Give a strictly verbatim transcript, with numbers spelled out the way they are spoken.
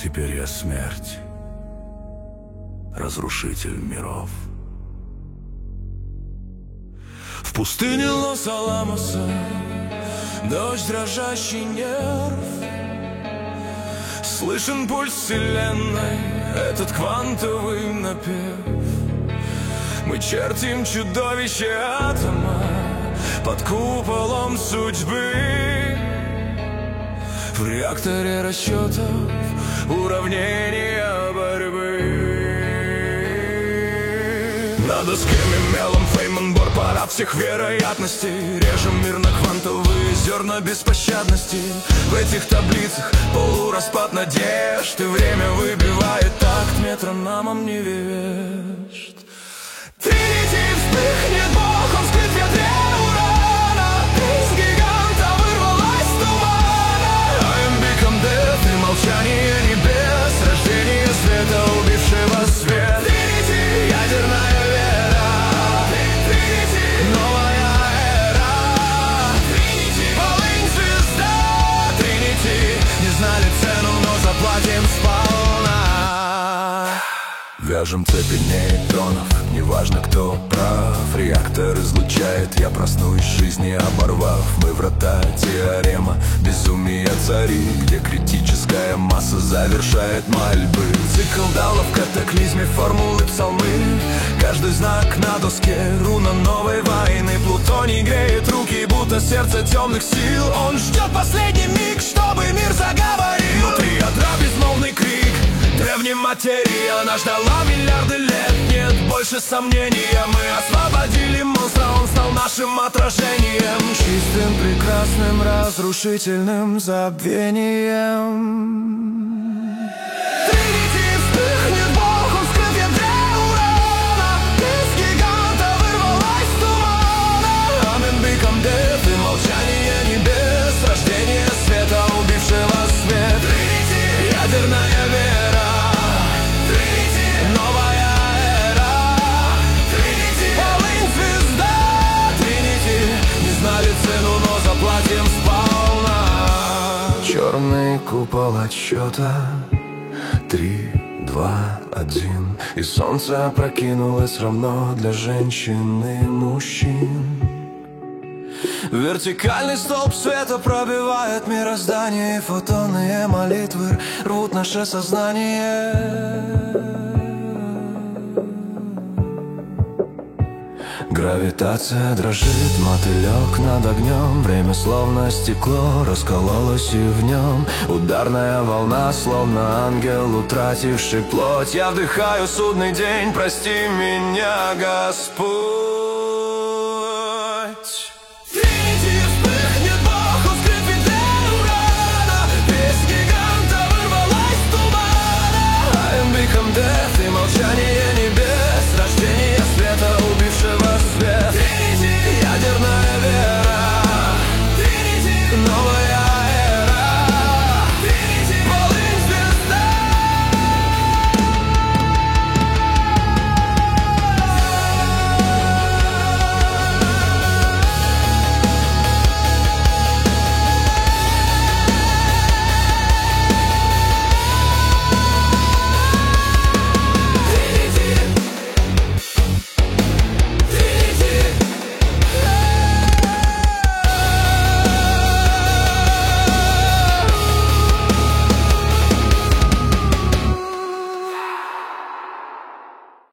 Теперь я смерть, разрушитель миров. В пустыне Лос-Аламоса дождь, дрожащий нерв. Слышен пульс вселенной, этот квантовый напев. Мы чертим чудовище атома под куполом судьбы. В реакторе расчетов уравнения борьбы. На доске мемелом Фейманбор, парад всех вероятностей. Режем мир на квантовые зерна беспощадности. В этих таблицах полураспад надежд, и время выбивает такт метрономом невежд. Тринити вспыхнет, Бог, он скрыт в ядре урана. Из гиганта вырвалась с тумана. I am become death, и молчание небес, рождение света, убившего свет. Тринити, ядерная вера. Тринити, новая эра. Тринити, полынь звезда. Тринити, не знали цену, но заплатим сполна. Вяжем цепи нейтронов, неважно кто прав. Реактор излучает, я проснусь жизни оборвав. Мы врата теорема, безумие цари, где критическая масса завершает мольбы. Цикл Даала в катаклизме, формулы псалмы. Каждый знак на доске, руна новой войны. Плутоний греет руки, будто сердце темных сил. Он ждет последний миг, чтобы мир заговорил. Внутри ядра безмолвный крик древней материи. Она ждала миллиарды лет, нет больше сомнения. Мы освободили монстра, он стал нашим отражением. Чистым, прекрасным, разрушительным забвением. Тринити вспыхнет, Бог, он скрыт в ядре урана. Из гиганта вырвалась с тумана. Amen become death, и молчание небес, рождение света, убившего свет. Тринити, ядерная вера. Заплатим сполна. Черный купол отсчета. Три, два, один. И солнце опрокинулось равно для женщин и мужчин. Вертикальный столб света пробивает мироздание. И фотонные молитвы рвут наше сознание. Гравитация дрожит, мотылек над огнем. Время словно стекло раскололось и в нем. Ударная волна, словно ангел, утративший плоть. Я вдыхаю судный день, прости меня, Господь.